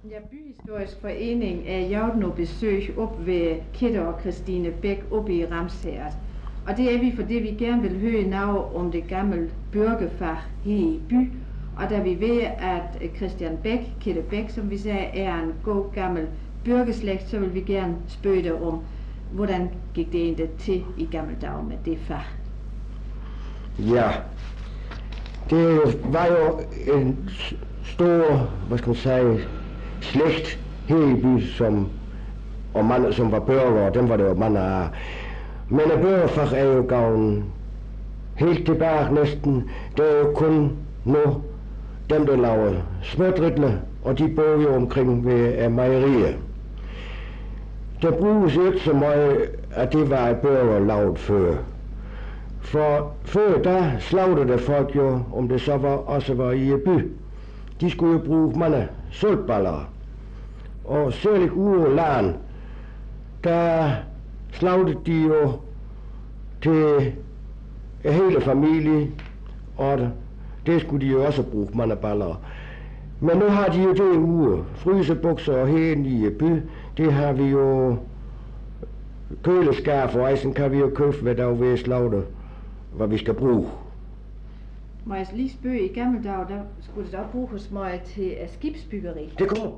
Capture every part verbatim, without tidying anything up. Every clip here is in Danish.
Ja, Byhistorisk Forening er jeg nu besøg op ved Kitte og Christine Bæk oppe i Ramsherred. Og det er vi, fordi vi gerne vil høre noget om det gamle byrgefag her i by. Og da vi ved, at Christian Bæk, Kitte Bæk, som vi sagde, er en god gammel byrgeslægt, så vil vi gerne spørge dig om, hvordan gik det egentlig til i gamle dage med det fag? Ja, det var jo en stor, hvad skal man sige, slægt her i by, som, og man, som var børger, og dem var det jo mange af. Men et børgefag er jo gavn helt tilbage næsten. Det er jo kun nu dem, der laver smørdridler, og de bor jo omkring ved mejeriet. Der bruges ikke så meget, at det var et børger lavet før. For før der slagte der folk jo, om det så var, også var i by. De skulle jo bruge mange sølvballer. Og særligt ude på land, der slagte de jo til hele familie, og det skulle de jo også bruge mange baller. Men nu har de jo det ude, frysebukser og hen i by, det har vi jo køleskab, og ejsen kan vi jo købe, hvad der er ved at slagte, hvad vi skal bruge. Må jeg lige spørge, i gamle dage, der skulle det da bruges meget til skibsbyggeri? Det går.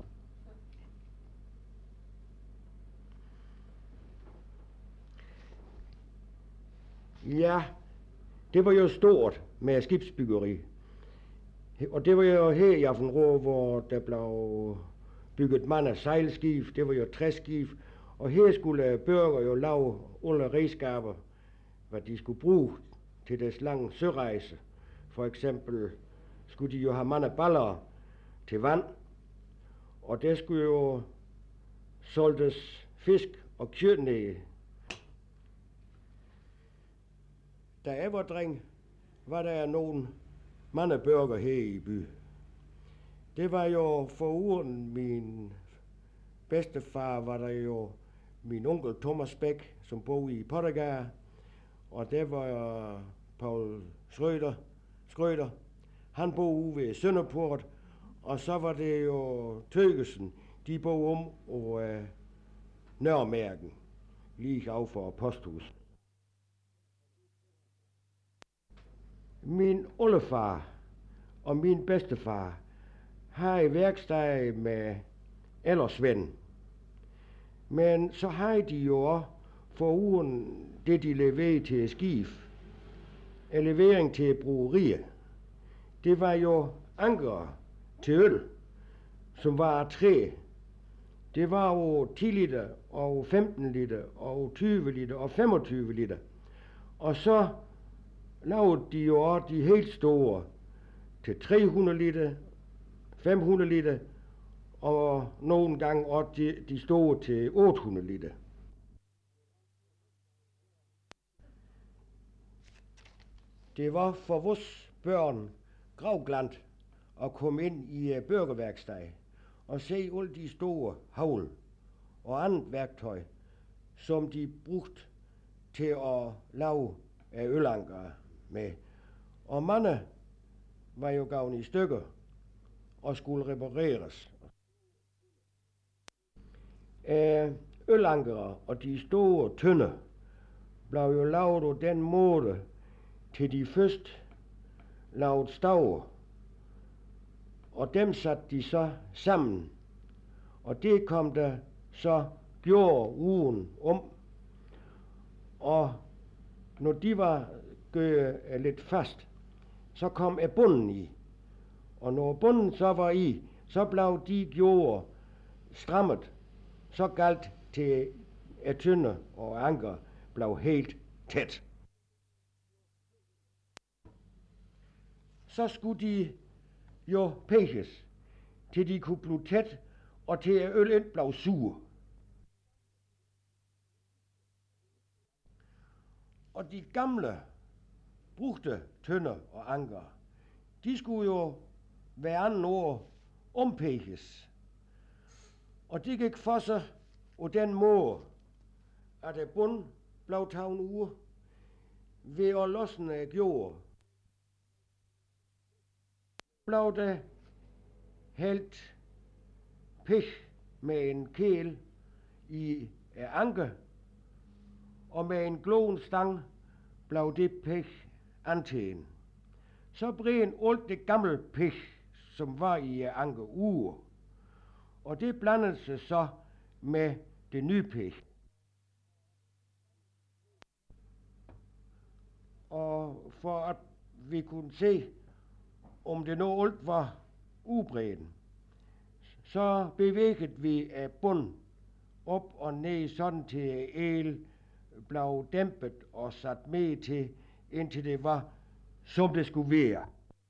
Ja, det var jo stort med skibsbyggeri. Og det var jo her i Aftenrå, hvor der blev bygget mange sejlskib, det var jo træskib. Og her skulle børger jo lave alle redskaber, hvad de skulle bruge til deres lange sørejse. For eksempel skulle de jo have mange baller til vand, og der skulle jo solgtes fisk og kød ned. Da jeg var dreng, var der nogen mange børger her i by. Det var jo foruden min bedstefar, var der jo min onkel Thomas Bæk, som boede i Pottergade, og der var Paul Schrøder, Schrøder. Han boede ude ved Sønderport, og så var det jo Tøgesen, de boede om og øh, Nørremærken, lige af for posthus. Min oldefar og min bedstefar har i værksted med Ellersvend. Men så har de jo også foruden det, de leverede til skib, en levering til brugerier. Det var jo anker til øl, som var af træ. Det var jo ti liter og femten liter og tyve liter og femogtyve liter. Og så lavede de jo også de helt store til tre hundrede liter, fem hundrede liter og nogle gange også de, de store til otte hundrede liter. Det var for vores børn gravglant at komme ind i børgeværksted og se alle de store havl og andet værktøj, som de brugte til at lave ølanker med. Og mange var jo gavn i stykker og skulle repareres. Ølankere og de store tønder blev jo lavet på den måde, til de først lavede staver, og dem satte de så sammen, og det kom der så gjorde ugen om, og når de var gået lidt fast, så kom bunden i, og når bunden så var i, så blev de gjorde strammet, så galt til at tønder og anker blev helt tæt. Så skulle de jo pækes, til de kunne blive tæt, og til at øl ikke blev sur. Og de gamle brugte tønder og anker, de skulle jo hver anden år ompækes. Og det gik for sig på den måde, at det bund blev taget ude ved at løsne gjorde. Blev det helt pig med en kæl i anke, og med en gloen stang blev det pig antæen. Så bræn alt det gamle pig, som var i anke uge, og det blandede sig så med det nye pig. Og for at vi kunne se, om det nu alt var ubræden, så bevægede vi af bund op og ned, sådan til el blev dæmpet og sat med til, indtil det var, som det skulle være.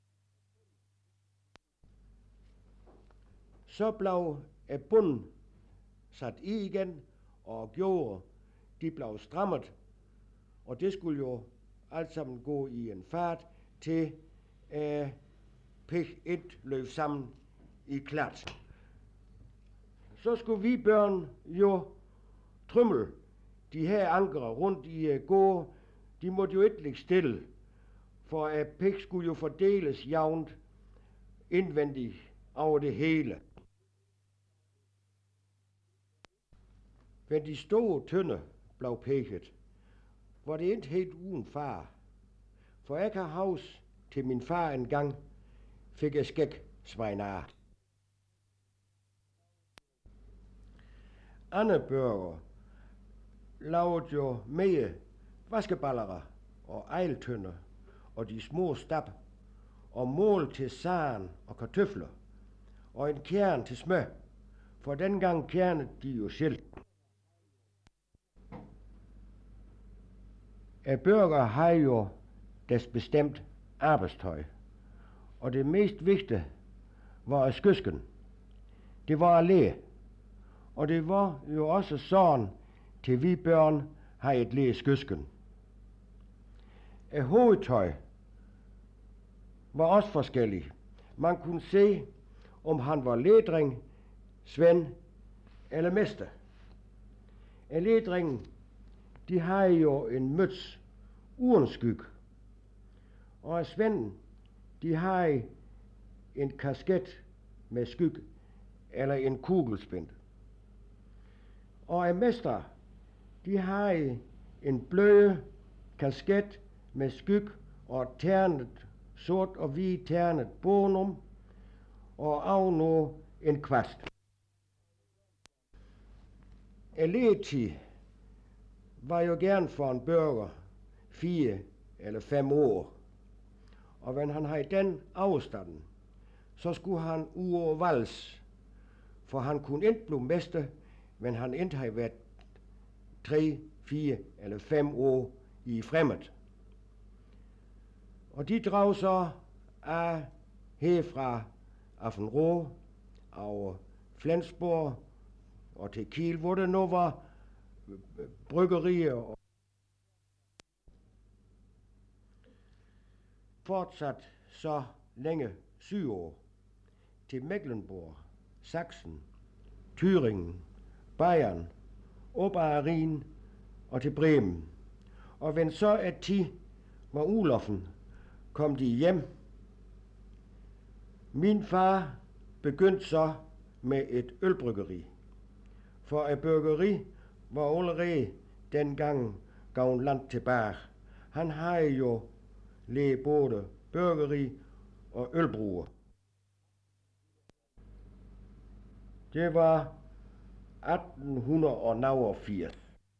Så blev af bunden sat i igen, og gjorde, de blev strammet, og det skulle jo alt sammen gå i en fart til uh, pig et løb sammen i klat. Så skulle vi børn jo trymmel de her ankere rundt i uh, gå. De måtte jo ikke ligge stille, for uh, pig skulle jo fordeles jævnt indvendigt over det hele. Men de store tynde blev pigget, var det ikke helt uden far. For jeg kan huske til min far en gang fik jeg skæg svejnar. Andre børger lavede jo mere vaskeballere og ejltønder og de små stab og mål til saren og kartøfler og en kern til smør, for dengang kernede de jo selv. Børger har jo deres bestemt arbejdstøj, og det mest vigtige var skysken. Det var at lære, og det var jo også sådan, til vi børn har et lære skysken. Hovedtøj var også forskellig. Man kunne se, om han var ledring, svend eller mester. Ledringen, de har jo en møds uden skyg, og svenden, de har en kasket med skyg eller en kugelspind. Og mester, de har en bløde kasket med skyg og ternet, sort og hvid ternet bonum, og oveno en kvast. Eletid var jo gerne for en børger fire eller fem år, og når han havde den afstanden, så skulle han ud over vals, for han kunne ikke blive mester, men han ikke havde været tre, fire eller fem år i fremmed. Og de drog så af herfra Affenrå over Flensborg og til Kiel, hvor det nu var bryggerier og fortsat så længe syvår til Mecklenburg, Sachsen, Thüringen, Bayern, op ad Rhin og til Bremen. Og when så et ti var Uloffen, kom de hjem. Min far begyndte så med et ølbryggeri, for et bryggeri var allerede dengang gavn land tilbage. Han havde jo læge både bryggeri og ølbruger. Det var atten niogfirs.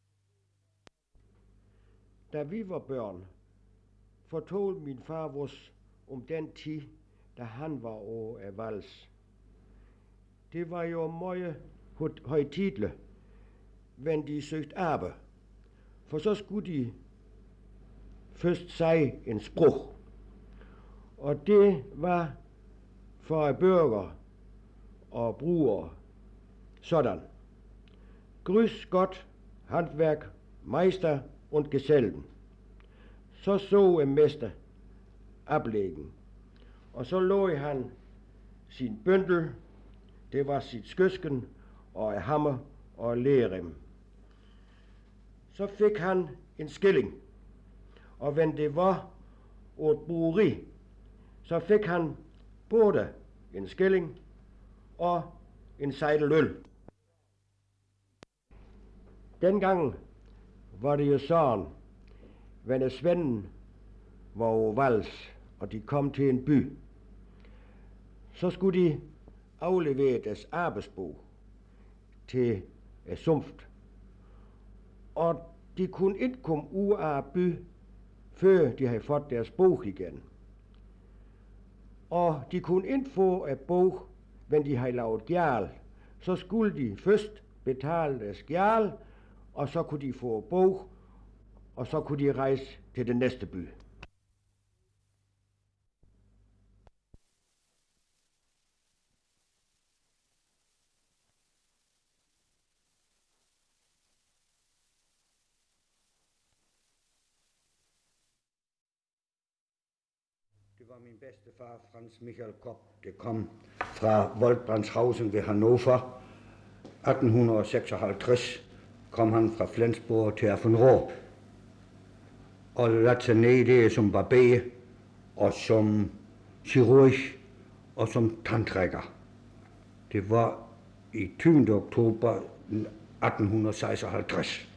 Da vi var børn, fortalte min far vores om den tid, da han var over af vals. Det var jo meget højtidligt, when de søgte arbejde, for så skulle de først sige en sprog, og det var for børger og brugere sådan: Grüß Gott, Handwerk, Meister und Gesellen. Så så en mester oplæggen, og så lå han sin bøndel, det var sit skøsken og hammer og lærem. Så fik han en skilling, og when det var et brugeri, så fik han både en skilling og en sejdel øl. Dengang var det jo sådan, når Svenden var over vals, og de kom til en by, så skulle de aflevere deres arbejdsbog til uh, Sumft. Og de kunne ikke komme ud af by, før de havde fået deres bog igen. Og de kunne ikke få et bog, men de havde lavet gjald. Så skulle de først betale deres gjald, og så kunne de få bog, og så kunne de rejse til den næste by. Det var min bedstefar, Franz Michael Kopp, det kom fra Woldbrandshausen ved Hannover. atten seksoghalvtreds kom han fra Flensborg til Affenroth og lagde sig ned der som barber og som chirurg og som tandtrækker. Det var i tyvende oktober atten seksoghalvtreds.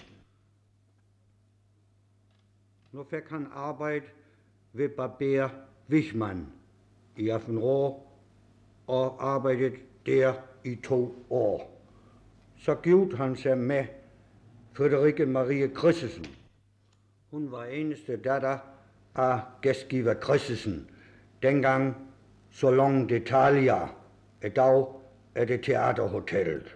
Nu fik han arbejde ved barber Wichmann i Affenroth og arbejdede der i to år. Så giftede han sig med Friederike Marie Christensen. Hun var eneste datter af gæstgiver Christensen. Dengang Salon d'Italia. I dag er det Teaterhotellet.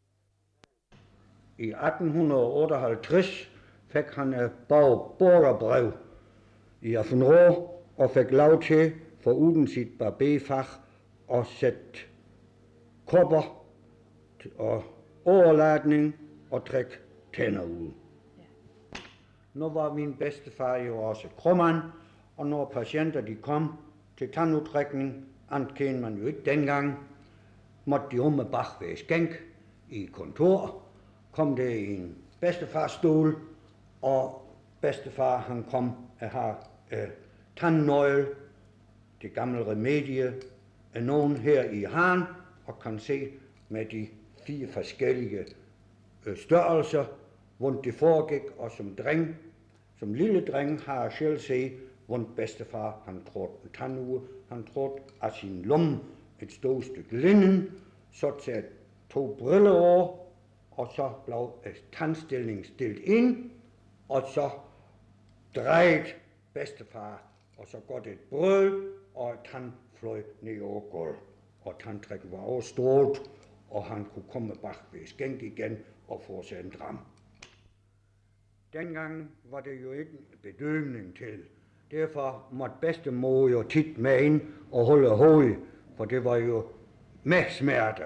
I atten otteoghalvtreds fik han et borgerbrev i Affenroth og fik lov til, foruden sit barberfag, at sætte kopper og overladning og trække tænder ud. Ja. Nu var min bedstefar jo også krumand, og når patienter de kom til tandudtrækning, andet kendte man jo ikke dengang, måtte de om med bag ved skænk i kontor, kom det i en bedstefarstol, og bedstefar han kom at have øh, tandnøgle, det gamle remedie, af nogen her i hånden, og kan se med de fire forskellige øh, størrelser, hvordan det foregik, og som dreng, som lille dreng har jeg selv set, hvordan bedstefar han trådte en tanduge, han trådte af sin lomme et stort stykke linnen, så til to briller over, og så blev et tandstilling stillet ind, og så drejede bedstefar, og så går det et brøl, og et tand fløj ned over gulvet. Og tandtrækken var overstrålet, og han kunne komme bag ved skænk igen og få sig en dram. Dengang var det jo ikke bedøvning til. Derfor måtte bedstemor jo tit med ind og holde hovedet, for det var jo med smerte.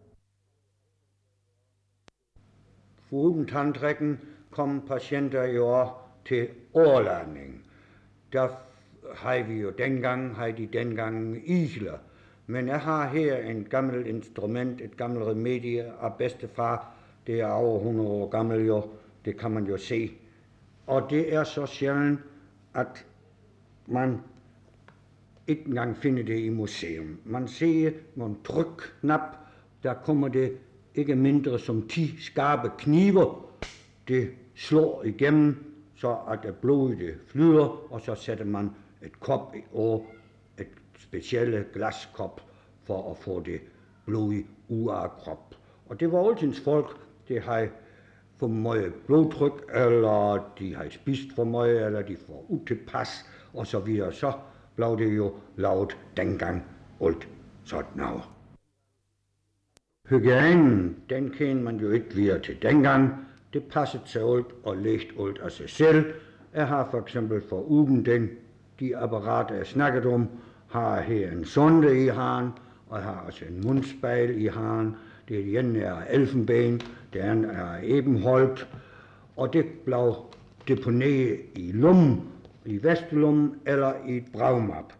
Foruden tandtrækken kom patienter jo til overladning. Der havde vi jo dengang, havde de dengang isler. Men jeg har her en gammel instrument, et gammelt remedie af bedstefar. Det er over hundrede år gammel jo, det kan man jo se. Og det er så sjældent, at man ikke engang finder det i museum. Man ser med en trykknap, der kommer det ikke mindre som ti skarpe kniver. Det slår igennem, så at det blod det flyder, og så sætter man et kop over et specielle glaskop for at få det blod ud af krop. Og det var altid folk, det havde for meget blodtryk, eller de havde spist for meget, eller de får utilpas, og så videre. Så blev det jo lavet dengang alt sådan noget. Hygiejnen, den kendte man jo ikke videre til dengang. Det passede sig alt og lægte alt af sig selv. Jeg har for eksempel for ugen den, de apparater jeg snakket om, har her en sonde i hånden, og jeg har også en mundspejl i hånden. Det ene er elfenben, det andet er ebenholt, og det blev deponeret i lommen, i vestelommen eller i et bragmap.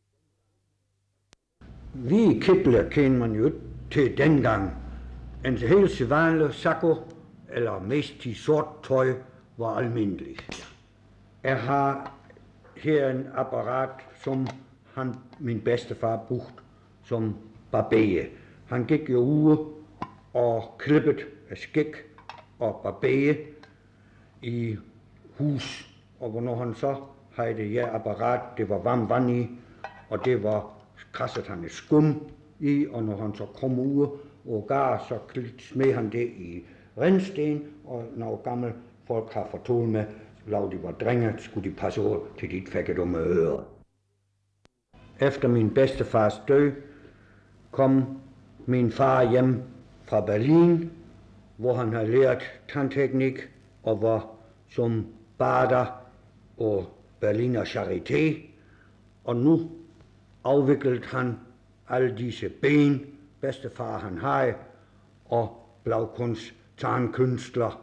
Vi kitler kender man jo ikke til dengang. En helt sædvanlig sakko, eller mest i sort tøj, var almindeligt. Jeg har her en apparat, som han, min bedstefar brugte som barber. Han gik jo ude og klippet skæg og barberede i hus, og hvornår han så havde det ja apparat, det var varmt vand i, og det var krasset han et skum i, og når han så kom ud og gar, så smed han det i rindsten, og når gamle folk har fortalt med, lav de var drenge, skulle de passe over til dit fække dumme ører. Efter min bedstefars død kom min far hjem fra Berlin, hvor han havde lært tandteknik og var som bader og Berliner Charité, og nu afviklede han alle disse ben, bedstefar han havde, og blev kunst tandkunstler.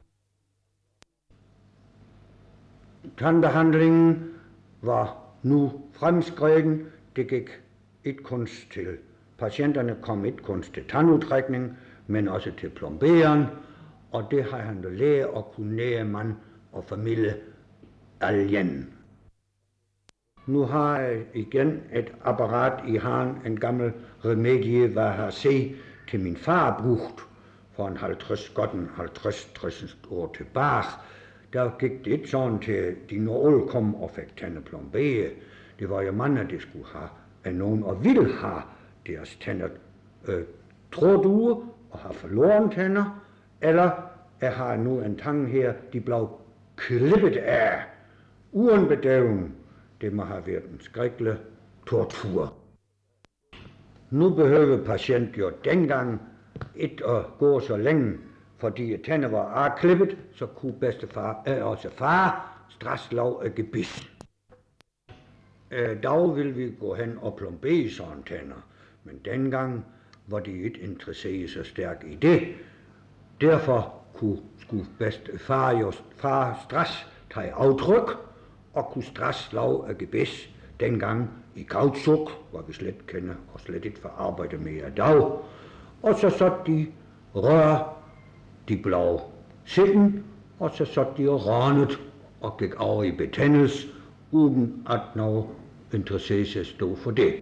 Tandbehandlingen var nu fremskreden. Det gik ikke kun til patienterne, kom ikke kun til tandudtrækning, men også til plomberen, og det har han jo lært at kunne nære mand og familie alene. Nu har jeg igen et apparat i hånden, en gammel remedie, hvad jeg har set til min far brugt for en halvtreds, godt en halvtreds tres år tilbage. Der gik det ikke sådan til, de når alle kom og fik tænder plombere. Det var jo mange, der skulle have, at nogen og ville have deres tænder øh, trådt ude og have forloren tænder, eller jeg har nu en tang her, de blev klippet af, uden bedøvning. Det må have været en skrækkelig tortur. Nu behøver patient jo dengang ikke at gå så længe, fordi tænder var afklippet, så kunne bedstefar, øh, også far, straks lov af gebis. Øh, dag ville vi gå hen og plombere sådan tænder, men dengang var de ikke interesseret så stærkt i det. Derfor kunne, skulle bedstefar jo far straks tage aftryk, og kunne straks lov af gebis dengang i kautschuk, hvor vi slet kender og slet ikke får arbejde med i dag. Og så satte de rør, de blev sitten, og så satte de og randet og gik over i betændelse, uden at noget interesserede sig stod for det.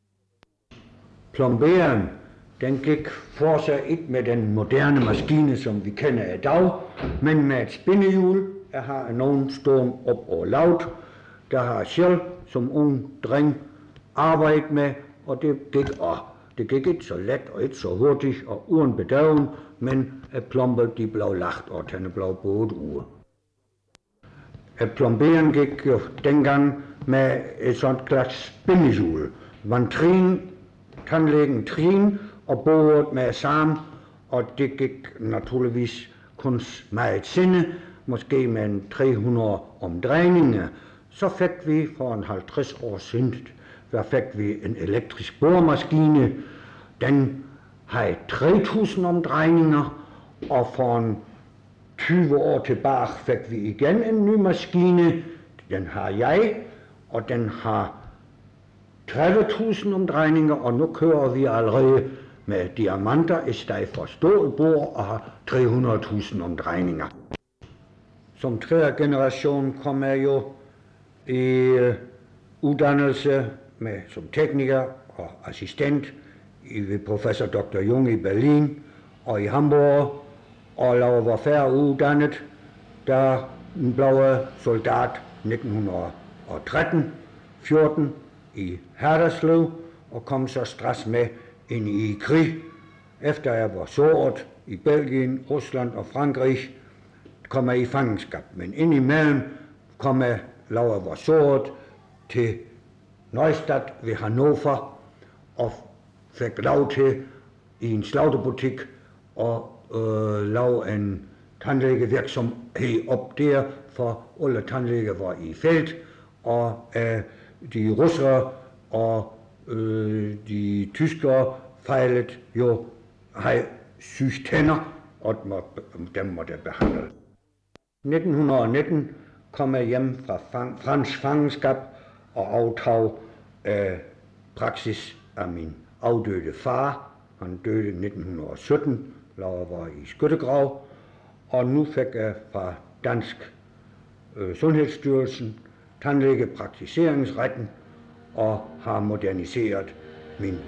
Plomberen, den gik for sig ikke med den moderne maskine, som vi kender i dag, men med et spindehjul. Jeg har nogen stående op og lavt, der har selv som ung dreng arbejdet med, og det gik, og det gik ikke så let og ikke så hurtigt og uden bedøvning, men at plomber de blev lagt, og tænder blev båret ude. At plomberen gik jo dengang med et sådan slags spindehjul. Man trin, tandlægen trin og båret med sammen, og det gik naturligvis kun meget sinde, måske med en tre hundrede omdrejninger. Så fik vi for en halvtreds år siden, der fik vi en elektrisk boremaskine. Den havde tre tusind omdrejninger, og for en tyve år tilbage fik vi igen en ny maskine. Den har jeg, og den har tredive tusind omdrejninger, og nu kører vi allerede med diamanter i stedet for stålbord og har tre hundrede tusind omdrejninger. Som tredje generation kom jeg jo i uh, uddannelse med, som tekniker og assistent i, ved professor doktor Jung i Berlin og i Hamburg, og laver var færdig uddannet, der blev jeg soldat nitten tretten fjorten i Haderslev og kom så straks med ind i krig. Efter jeg var såret i Belgien, Rusland og Frankrig, kom jeg i fangenskab, men indimellem kom jeg, lav jeg var såret, til Neustadt ved Hannover og fik lov til i en slagterbutik og øh, lave en tandlægevirksomhed op der, for alle tandlæger var i felt, og øh, de russere og øh, de tyskere fejlede jo havde syge tænder, og dem måtte jeg behandle. nitten nitten kom jeg hjem fra fang, fransk fangenskab og aftag øh, praksis af min afdøde far. Han døde nitten sytten, da jeg var i skyttegrav, og nu fik jeg fra Dansk øh, Sundhedsstyrelsen tandlægepraktiseringsretten og har moderniseret min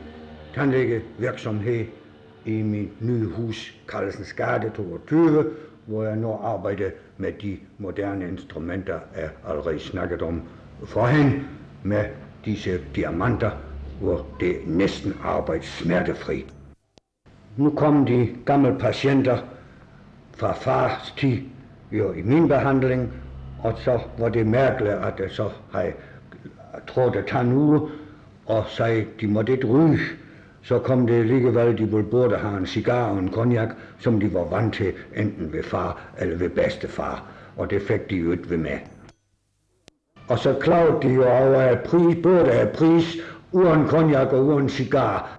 tandlægevirksomhed i mit nye hus, Carlsens Gade toogtyve, hvor jeg nu arbejder med de moderne instrumenter, jeg allerede snakket om forhen, med disse diamanter, hvor det næsten arbejder smertefri. Nu kom de gamle patienter fra fars tid jo i min behandling, og så var det mærkeligt, at jeg så havde trådt at tage uge, og sagde, de måtte ikke ryge. Så kom det alligevel, de ville både have en cigar og en cognac, som de var vant til, enten ved far eller ved bedstefar, og det fik de jo ikke ved med. Og så klagede de jo over at pris, både af pris, uden cognac og uden cigar.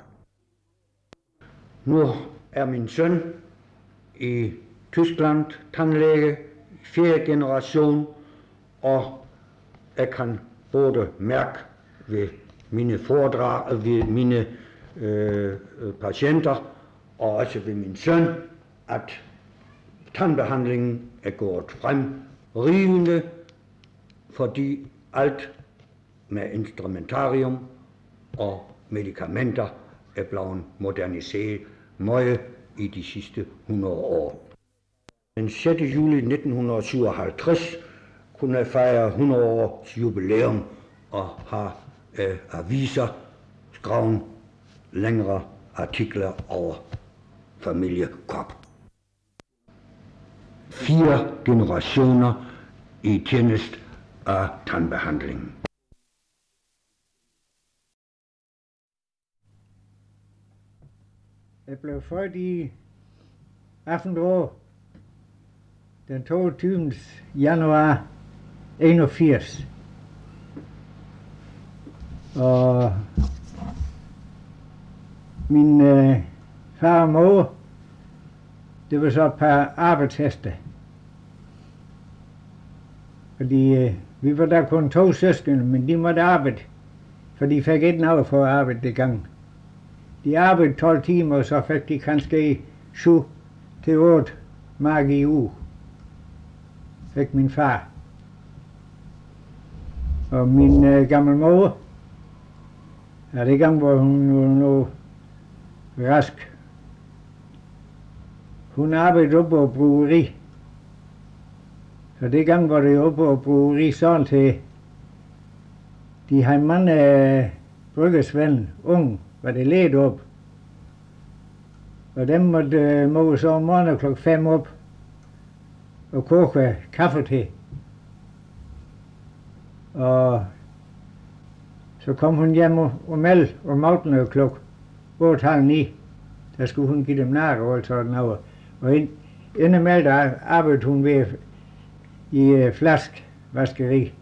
Nu er min søn i Tyskland tandlæge, fjerde generation, og jeg kan både mærke ved mine foredrag, ved mine øh, patienter, og også ved min søn, at tandbehandlingen er gået frem rivende, fordi alt med instrumentarium og medicamenter er blevet moderniseret meget i de sidste hundrede år. Den sjette juli nitten syvoghalvtreds kunne jeg fejre hundrede års jubilæum og have øh, aviser skrevet længere artikler over familie Kopp. Fire generationer i tjeneste af tandbehandlingen. Jeg blev født i Affenrå den toogtyvende januar enogfirs. Og min øh, far og mor, det var så et par arbejdsheste. Fordi øh, vi var der kun to søskende, men de måtte arbejde, for de fik ikke noget for at arbejde det gang. De arbejdede tolv timer, og så fik de kanskje syv til otte mark i uge. Fik min far. Og min øh, gamle mor, ja, det gang var hun nu, nu rask. Hun arbejdede oppe på brugeri. Så det gang var det oppe på brugeri sådan til, de havde mange øh, bryggersvend, unge, var det let op. Og dem måtte øh, mor så om morgenen klokken fem op og koge kaffe til. Og så kom hun hjem og, og meldte om aftenen klokken otte halv ni. Der skulle hun give dem nakke og alt sådan noget. Og ind, indimellem der arbejdede hun ved i uh, flaskvaskeri.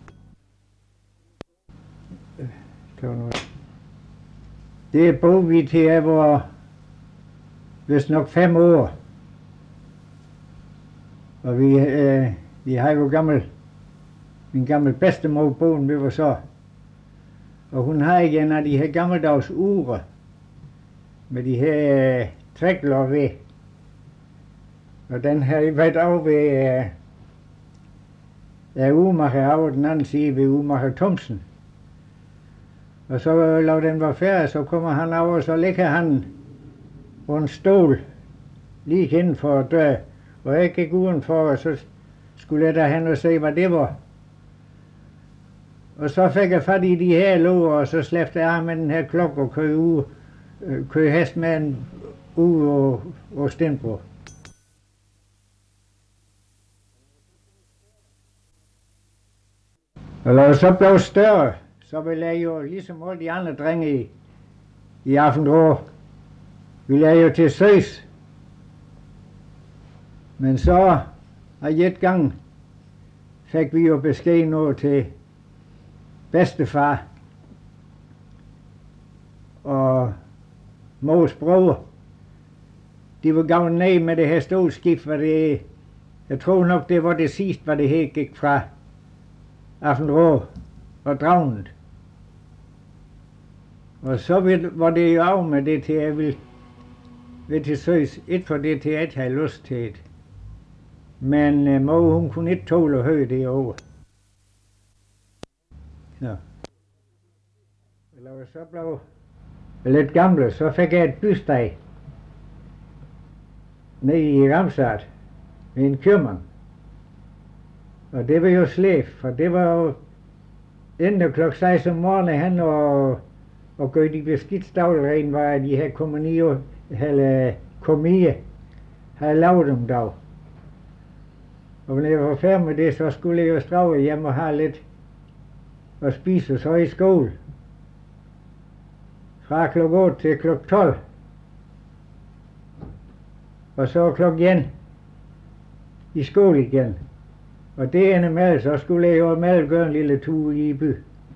Det boede vi til, jeg var vist nok fem år. Og vi, øh, vi har jo gammel, min gammel bedstemor boen, vi var så. Og hun har igen af de her gammeldags ure, med de her øh, træklår ved. Og den har været af ved øh, ja, Umacher over den anden side ved Umacher Thomsen. Og så når den var færdig, så kommer han over, og så ligger han på en stol lige inden for døren. Og jeg gik udenfor, og så skulle jeg derhen og se, hvad det var. Og så fik jeg fat i de her låger, og så slæbte jeg med den her klokke og kørte ud, øh, kørte hest med en ude og, og Stenbro. Og når jeg så blev større, så ville jeg jo, ligesom alle de andre drenge i, i Affenrå, ville jeg jo til søs. Men så af et gang fik vi jo besked nu til bedstefar og mors bror. De var gået ned med det her stolskib, hvor det, jeg tror nok det var det sidste, hvor det her gik fra Affenrå og dragnet. Og så var det jo af med det til, jeg ville ved til søs. Et for det til, at jeg havde lyst til det. Men uh, mor, hun kunne ikke tåle at høre det over. Så. Eller så blev lidt gamle, så fik jeg et bysteg nede i Ramsat med en købmand. Og det var jo slæb, for det var jo inden klokken seks om morgenen hen og, og gøre de beskidt stavleren, var de her kommunier, eller komie, havde lavet dem dog. Og når jeg var færdig med det, så skulle jeg jo strave hjem og have lidt at spise, så i skole. Fra klokken otte til klokken tolv. Og så klokken en i skole igen. Og det ene med, så skulle jeg jo med gøre en lille tur i by.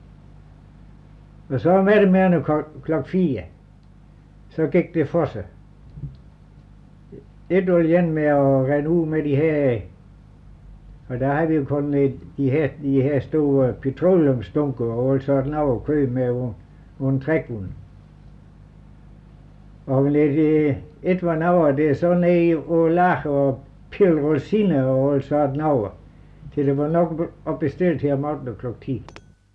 Og så med det med klokken fire. Så gik det for sig. Et år igen med at rende ud med de her, og der har vi jo kun de her, de her store petroleumstunker og alt sådan noget at købe med under trækvogn. Og lidt, et var noget, det er så nede og lage og pille rosiner og alt sådan noget. Til det var nok at bestille til om aftenen klokken ti.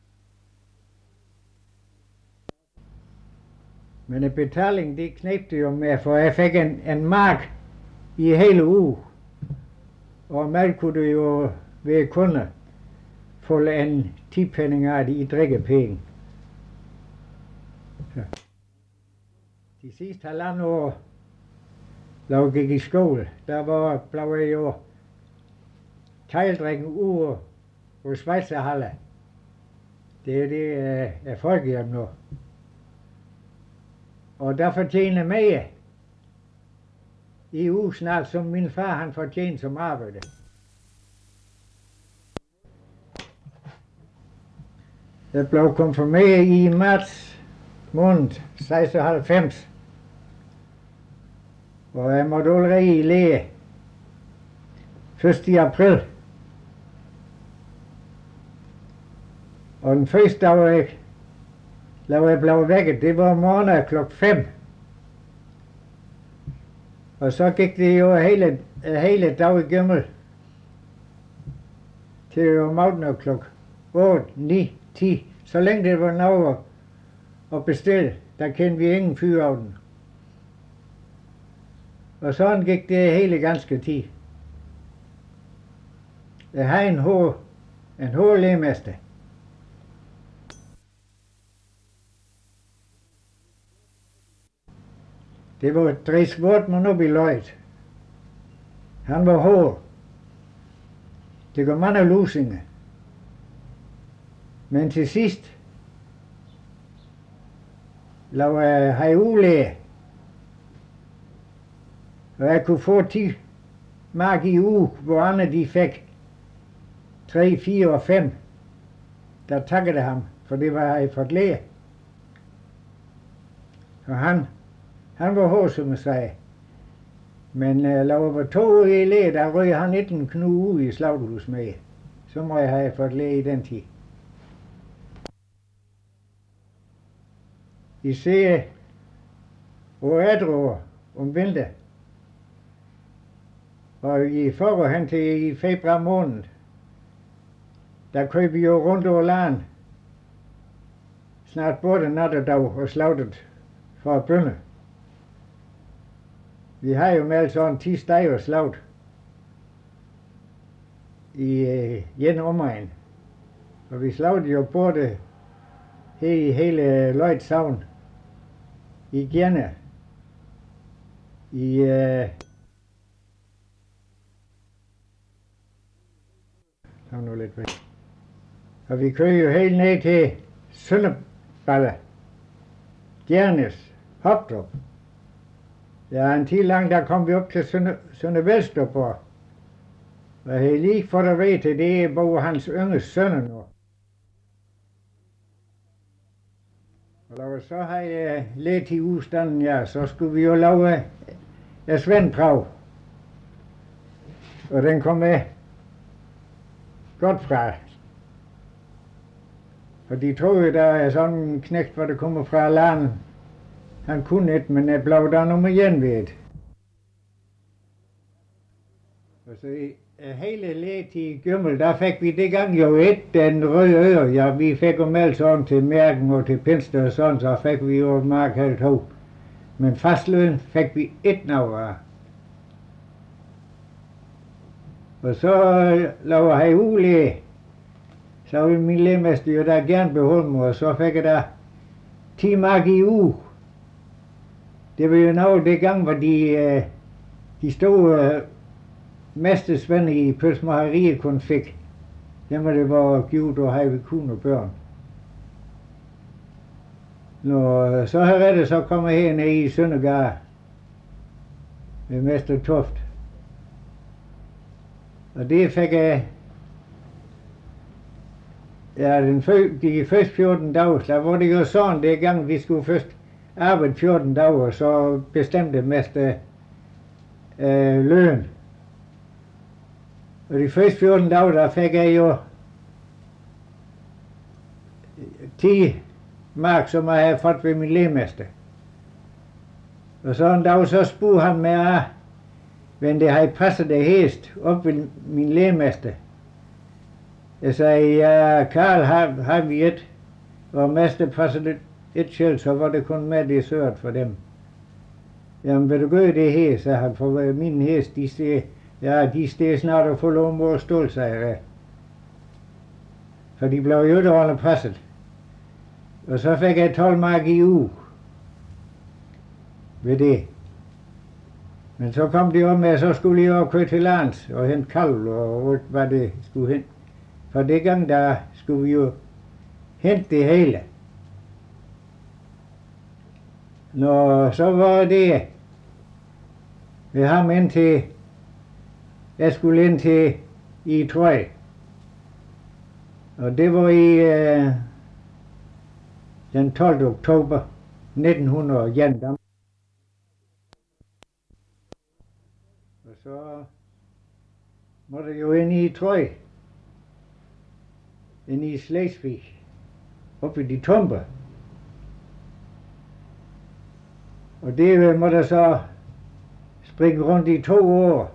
Men en betaling, det knæbte jo med, for jeg fik en, en mark i hele uge. Og med kunne du jo ved kunde få en ti penninger af i drikkepenge. Så. De sidste halvandet år, da jeg gik i skole, der var, blev jeg jo tegldrikken ude på Schweizerhalle. Det er det, jeg folkehjem nu. Og der fortjener mere i uge snart, som min far han fortjener som arbejder. Jeg blev konfirmeret i marts måned seksoghalvfems. Og jeg måtte allerede i læge første april. Og den første dag, jeg, da jeg blev vækket, det var morgen klokken fem. Og så gik det jo hele, hele dag i gemmel. Til om aftenen klokken otte, ni, ti. Så længe det var noget at bestille, der kendte vi ingen fyr af den. Og sådan gik det hele ganske tid. Jeg havde en hår, en hårlægemester. Det var Dries Wortmann op i Løjt. Han var hård. Det går mange lusinger. Men til sidst lavede jeg have ulæge. Og jeg kunne få ti mark i uge, hvor andre de fik tre, fire og fem. Der takkede ham, for det var jeg fået læge. Og han, han var hård, som jeg sagde. Men uh, da jeg var to år i læge, der røg han ikke en knude ud i slagthus med. Så må jeg have fået læge i den tid. I ser på ædruer om vinter. Og i forår hen til i februar måned, der køb vi jo rundt over land. Snart både nat og dag og slagtet for bønne. Vi har jo meldt sådan ti steg og slagt i uh, en omegn. Og vi slagte jo både her i hele Løjt Savn, i Gjerne, i uh, så nu lidt væk. Og vi kører jo helt ned til Sønderballe, Gjernes, Hopdrup. Ja, en tid lang, der kom vi op til Sønder, Sønder Velstrup, og jeg har lige fået at vide til det, hvor hans yngre sønner nu. Og da vi så havde lidt i udstanden, ja, så skulle vi jo lave en svendprøve. Og den kom med godt fra. Og de troede, der er sådan en knægt, hvor der kommer fra landet. Han kunne ikke, men jeg blev der nummer igen ved det. Og så hele lidt i Gymmel, der fik vi det gang jo et, den røde øre. Ja, vi fik jo meldt sådan til Mærken og til Pinsted og sådan, så fik vi jo et mark halv to. Men fastløn fik vi et nav af. Og så laver jeg ulæge. Så ville min lægemester jo der gerne beholde mig, og så fik jeg der ti mark i uge. Det var jo noget det gang, hvor de, de store mestersvende i pølsemejeriet kun fik. Dem var det var givet og have kun og børn. Nå, så har jeg så kommet herned i Søndergaard med Mester Toft. Og det fik jeg, ja, den fø, de første fjorten dage, der var det jo sådan, det gang vi skulle først arbejde fjorten dage, og så bestemte Mester øh, løn. Og de første fjorten dage, der fik jeg jo ti mark, som jeg havde fået ved min lægemester. Og så en dag, så spurgte han mig, men det havde passet det hest op ved min lægemester. Jeg sagde, ja, Karl, har, har vi et, og mester passede et selv, så var det kun med det sørt for dem. Jamen, vil du gøre det her, sagde han, for min hest, de steg, ja, de steg snart at få lov mod at stål, sagde jeg. For de blev jo ikke ordentligt passet. Og så fik jeg tolv mark i uge ved det. Men så kom de om med, at så skulle jeg jo køre til lands og hente kalv og hvad det skulle hen. For det gang der skulle vi jo hente det hele. Nå, så var det ved ham ind til, jeg skulle ind til i Trøj. Og det var i øh, den tolvte oktober nitten hundrede og en. Og så måtte jeg jo ind i Trøj. Ind i Slesvig. Oppe i de Tumper. Og det måtte jeg så springe rundt i to år.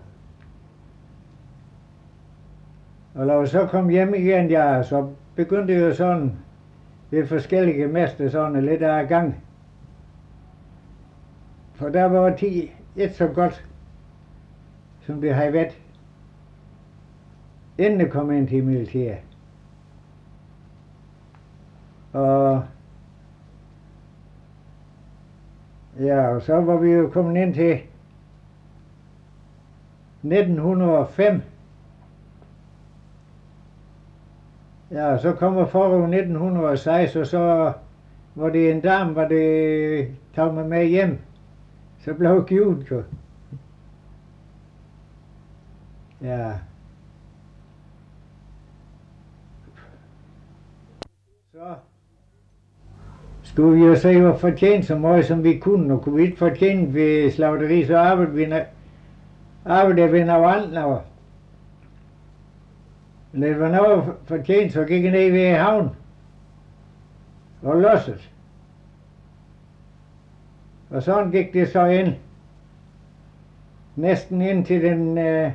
Og når jeg så kom hjem igen, ja, så begyndte jeg jo sådan ved forskellige mester sådan lidt af gang. For der var ti ikke så godt, som det havde været, inden jeg kom ind til militæret. Og ja, og så var vi jo kommet ind til nitten hundrede og fem. Ja, så kommer forår nitten hundrede og seks, og så var det en dame, var det taget mig med hjem. Så blev jeg givet jo. Ja. Så skulle vi jo se at fortjene så meget som vi kunne, og kunne vi ikke fortjene ved slagteri, så arbejdede vi arbejdede vi noget andet. Men det var noget fortjent, så gik jeg ned ved havnen og losset. Og sådan gik det så ind, næsten ind til den, øh,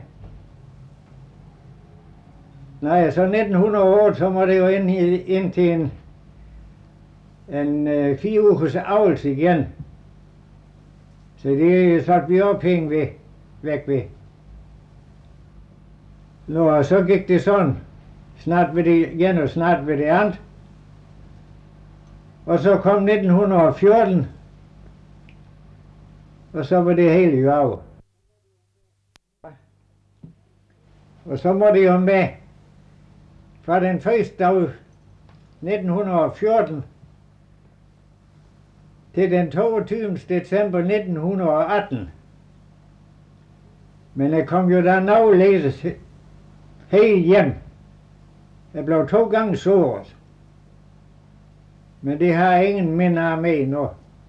nej, så nitten hundrede og otte, så må det jo ind, ind til en, en øh, fire ugers avlelse igen. Så det satte vi op penge ved, væk ved. Nå, og så gik det sådan, snart ved det igen og snart ved det andet. Og så kom nitten hundrede og fjorten, og så var det hele jo af. Og så må det jo med, fra den første dag nitten hundrede og fjorten til den toogtyvende december nitten hundrede og atten. Men jeg kom jo der navledes helt hjem. Jeg blev to gange såret. Men det har ingen minder med nu.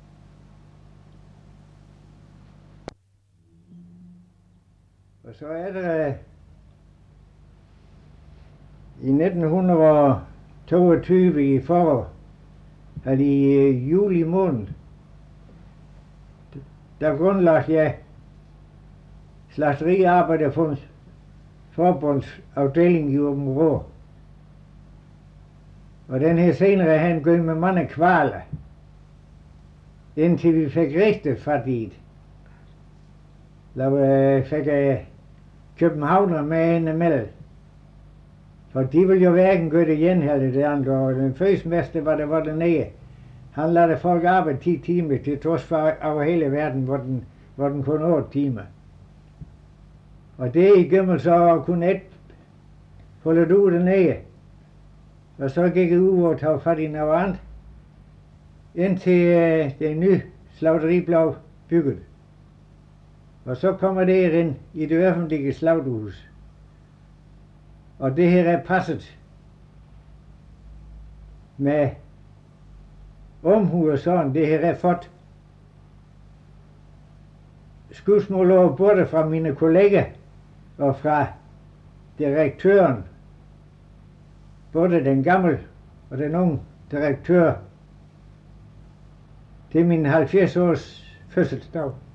Og så er det i nitten toogtyve i forår, at i juli måned, der grundlagde jeg slagteriarbejde for, forbundsafdeling i Åbenrå. Og den her senere han gået med mange kvaler, indtil vi fik rigtig fat i det. Der fik jeg københavner med en imellem. For de ville jo hverken gøre det igen her det andet, og den første mester var der var dernede. Han lader folk arbejde ti timer til trods for over hele verden, hvor den, hvor den kun otte timer. Og det i gømmel så kun et holdet ud dernede. Og så gik jeg ud og tog fat i noget andet, indtil øh, det nye slagteri blev bygget. Og så kommer det ind i det offentlige slagthus. Og det her er passet med omhu og sådan. Det her er fået skudsmål over både fra mine kolleger og fra direktøren. Både den gamle og den unge direktør til min halvfjerds års fødselsdag.